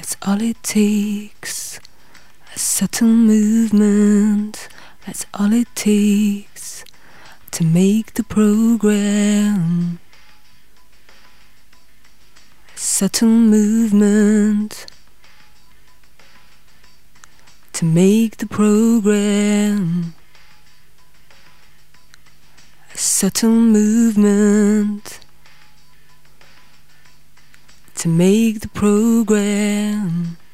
That's all it takes. A subtle movement. That's all it takes to make the program. A subtle movement to make the program. A subtle movement to make the program.